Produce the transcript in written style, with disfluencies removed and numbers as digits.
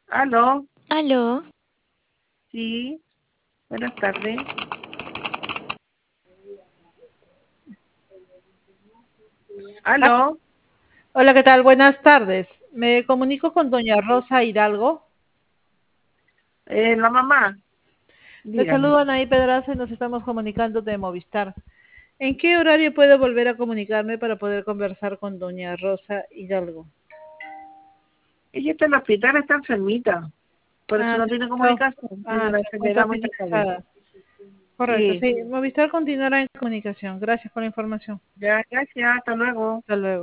Aló, Aló, sí, buenas tardes. Ah, Aló, hola, ¿qué tal? Buenas tardes. Me comunico con doña Rosa Hidalgo. la mamá, Le dígame. saludo Anaí Pedraza y nos estamos comunicando de Movistar. ¿En qué horario puedo volver a comunicarme para poder conversar con doña Rosa Hidalgo? Ella está en el hospital, está enfermita, por eso Ah, no se tiene encuentra, comunicación, tiene una se encuentra enfermedad muy grave. hospitalizada. Correcto, Sí, sí. Movistar continuará en comunicación. Gracias por la información. ya, gracias, hasta luego. Hasta luego.